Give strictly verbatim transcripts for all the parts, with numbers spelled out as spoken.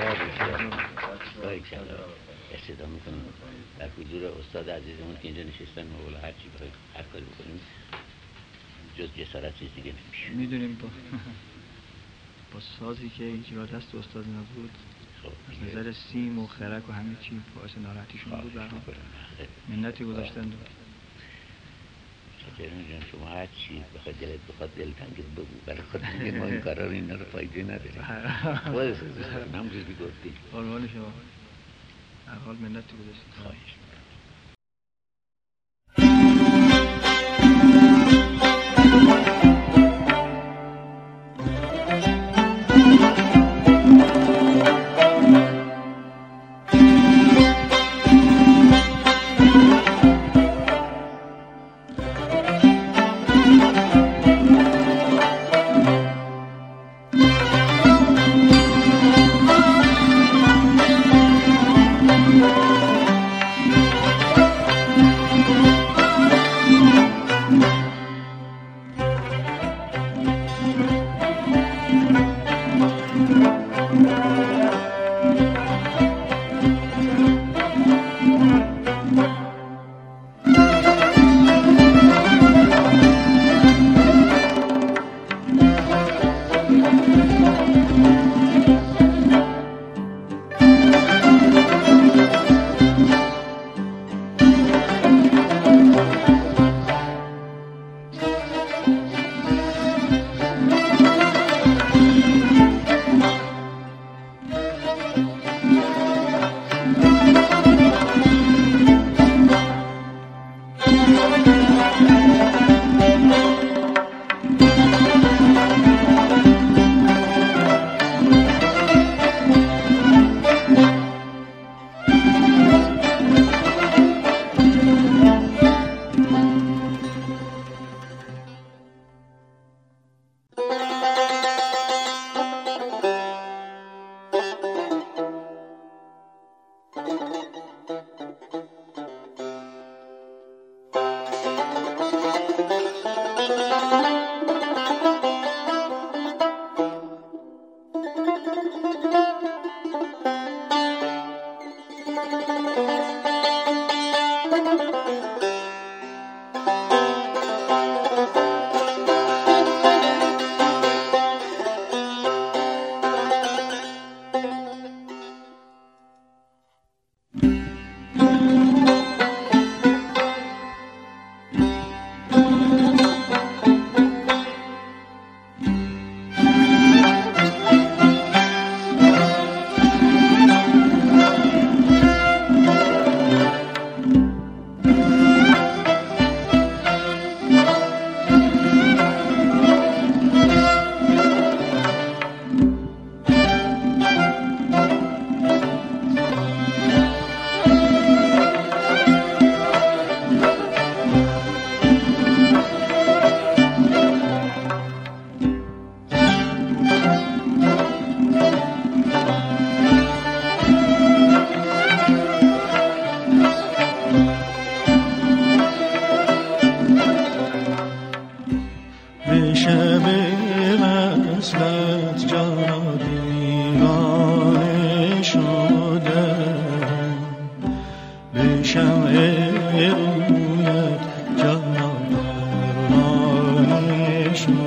سلام بسیار بایی کلا استعدام میکنم در حضور استاد عزیزمون که اینجا نشستن مولا هر چی بخواید هر کاری بکنیم جز جسارت چیز دیگه نمیشه. میدونیم با با سازی که اجرا دست استاد نبود از نظر سیم و خرک و همه چی باعث ناراحتیشون بود. برام منتی گذاشتن دو شکرین جان شما هر چی بخواد دلت بخواد دلتنگت بگو برای خود دیگه ما این کارا رو اینا رو فایده نداریم. خودت نموزی گفتی قربان شما هر حال منتی گذاشتن. خواهش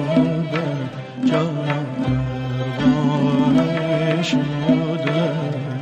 شده